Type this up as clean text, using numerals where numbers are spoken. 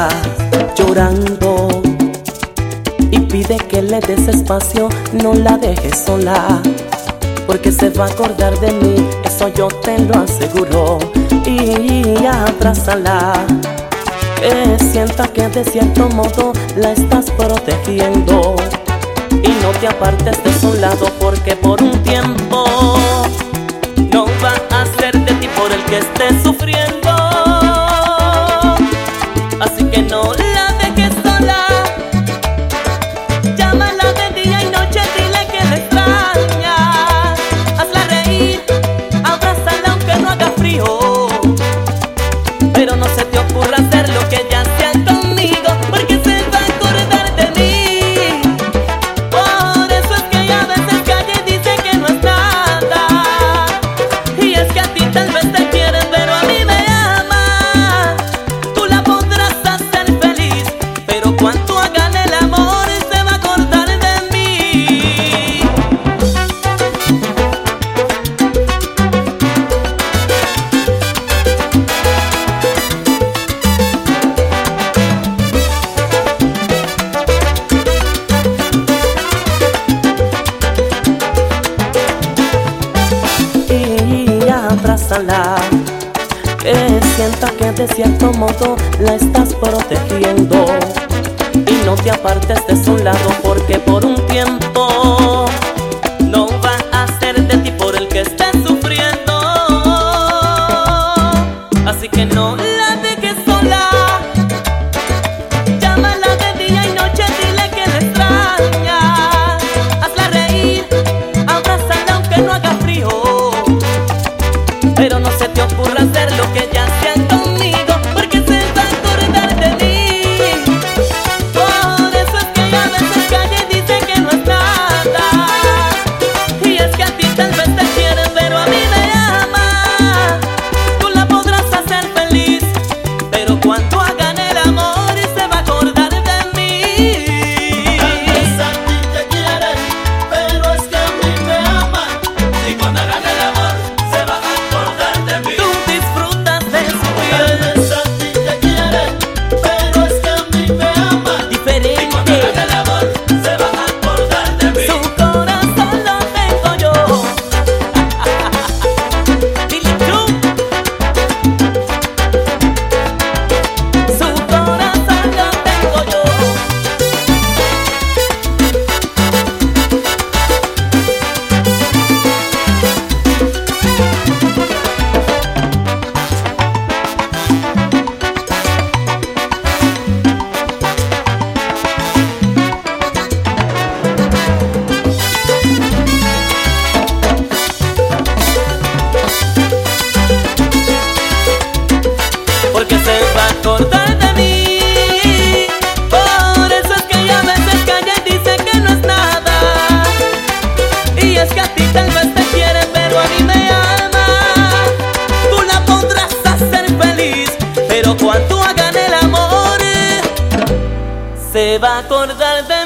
sola, llorando, y pide que le des espacio, no la dejes sola, porque se va a acordar de mí, eso yo te lo aseguro. Y abrázala, que sienta que de cierto modo la estás protegiendo, y no te apartes de su lado, porque por un tiempo no va a ser de ti por el que estés sufriendo. Así que no la dejes sola, llámala de día y noche, dile que la extrañas, hazla reír, abrázala aunque no haga frío, pero no se te ocurra hacer lo que ella hacía conmigo, porque se va a acordar de mí. Por eso es que ella a veces calla y dice que no es nada, y es que a ti tal vez te quieren, pero a mí me ama. Tú la podrás hacer feliz, pero cuando hagan el amor se va a acordar de mí. Y abrázala, que sienta que de cierto modo la estás protegiendo, y no te apartes de su lado, porque por un tiempo no va a ser de ti por el que estés sufriendo. Así que no la dejes sola, llámala de día y noche, dile que la extrañas, hazla reír, abrázala aunque no haga frío, pero no se te ocurra hacer lo que ella hacía conmigo, porque se va a acordar de mí. Por eso es que ella a veces calla y dice que no es nada, y es que a ti tal vez te quieren, pero a mí me ama. Tú la podrás hacer feliz, pero cuando hagan el amor se va a acordar de mí. Tal vez a ti te quieren, pero es que a mí me aman. Y cuando hagan el amor se va a acordar de mí. Tú disfrutas de su Tal piel vez a ti te quieren, pero es que a mí me aman. Y cuando diferente, hagan el amor se va a acordar de mí. su corazón lo tengo yo. Dile tú, su corazón lo tengo yo. Porque se va a acordar de mí. Por eso es que ella a veces calla y dice que no es nada, y es que a ti tal vez te quieren, pero a mí me ama. Tú la podrás hacer feliz, pero cuando hagan el amor se va a acordar de